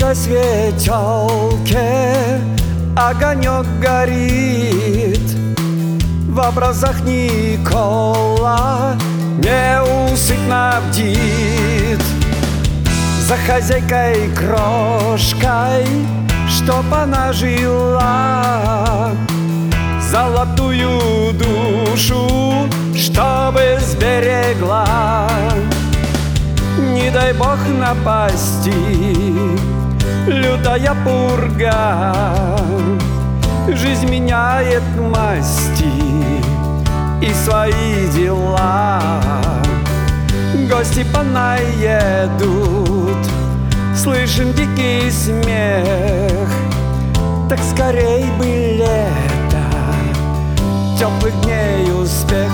тихой светелке огонек горит. В образах Никола неусыпно бдит за хозяйкой крошкой, чтоб она жила, золотую душу, чтобы сберегла. Не дай бог напасти, лютая пурга, жизнь меняет масти и свои дела. Гости понаедут, слышим дикий смех. Так скорей бы лето, теплых дней успех.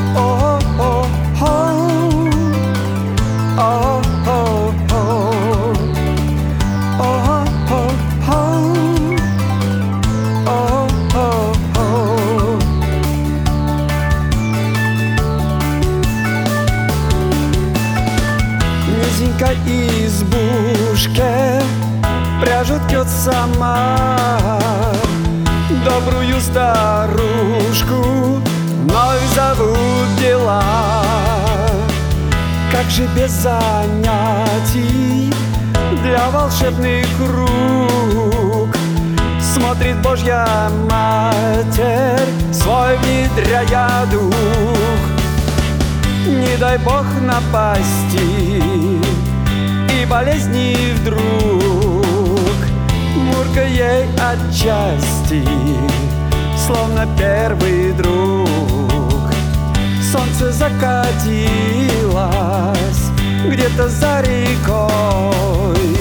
Низенькой избушке пряжет тет сама добрую старушку, вновь зовут дела. Как же без занятий для волшебных рук смотрит Божья Матерь, свой внедряя дух. Не дай бог напасти и болезни вдруг, Мурка ей отчасти, словно первый друг. Солнце закатилось где-то за рекой,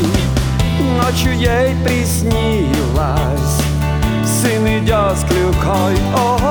ночью ей приснилось, сын идет с клюкой.